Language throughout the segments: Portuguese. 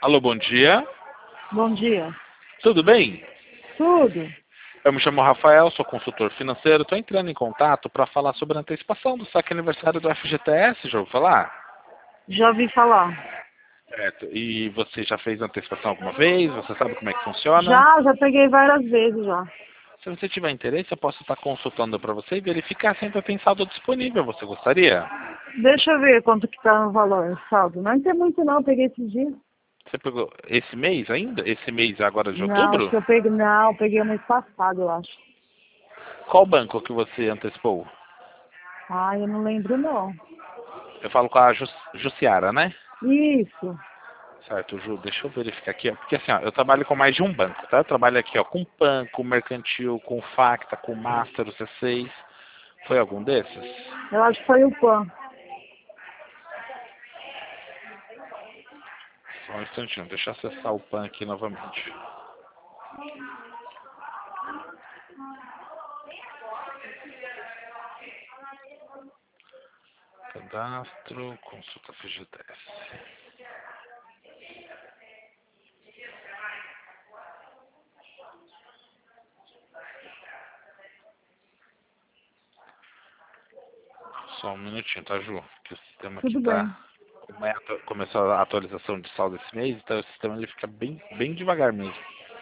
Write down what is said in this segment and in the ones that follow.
Alô, bom dia. Bom dia. Tudo bem? Tudo? Eu me chamo Rafael, sou consultor financeiro. Estou entrando em contato para falar sobre a antecipação do saque aniversário do FGTS, já ouviu falar? Já ouvi falar. Certo. E você já fez antecipação alguma vez? Você sabe como é que funciona? Já peguei várias vezes já. Se você tiver interesse, eu posso estar consultando para você e verificar se ainda tem saldo disponível. Você gostaria? Deixa eu ver quanto que tá no valor, saldo. Não tem muito não, peguei esses dias. Você pegou esse mês ainda? Esse mês agora de Não, acho outubro? que eu peguei, não, peguei o mês passado, eu acho. Qual banco que você antecipou? Eu não lembro não. Eu falo com a Jussiara, né? Isso. Certo, Ju, deixa eu verificar aqui, ó, porque assim, ó, eu trabalho com mais de um banco, tá? Eu trabalho aqui, ó, com PAN, com Mercantil, com Facta, com Master, o C6. Foi algum desses? Eu acho que foi o PAN. Só um instantinho, deixa eu acessar o PAN aqui novamente. Cadastro, consulta FGTS. Só um minutinho, tá, Ju? Que o sistema aqui Tudo bem. tá... Começou a atualização de saldo esse mês, então o sistema ele fica bem devagar mesmo.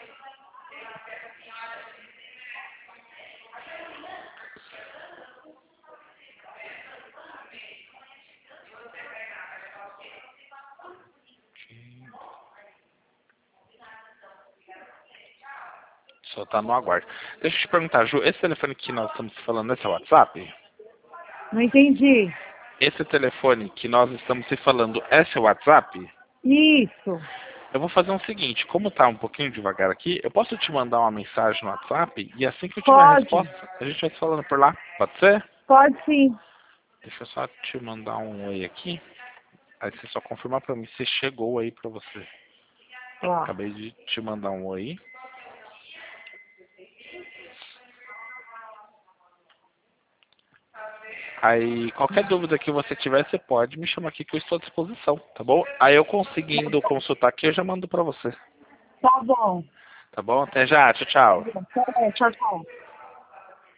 Só tá no aguardo. Deixa eu te perguntar, Ju, esse telefone que nós estamos falando, esse é o WhatsApp? Não entendi. Esse telefone que nós estamos se falando, é seu WhatsApp? Isso. Eu vou fazer o seguinte, como tá um pouquinho devagar aqui, eu posso te mandar uma mensagem no WhatsApp e assim que eu tiver a Pode. resposta, a gente vai se falando por lá. Pode ser? Pode sim. Deixa eu só te mandar um oi aqui. Aí você só confirmar pra mim se chegou aí pra você. Ó. Acabei de te mandar um oi. Aí, qualquer dúvida que você tiver, você pode me chamar aqui que eu estou à disposição, tá bom? Aí eu conseguindo consultar aqui, eu já mando pra você. Tá bom. Tá bom? Até já, tchau, tchau. Tchau, tchau.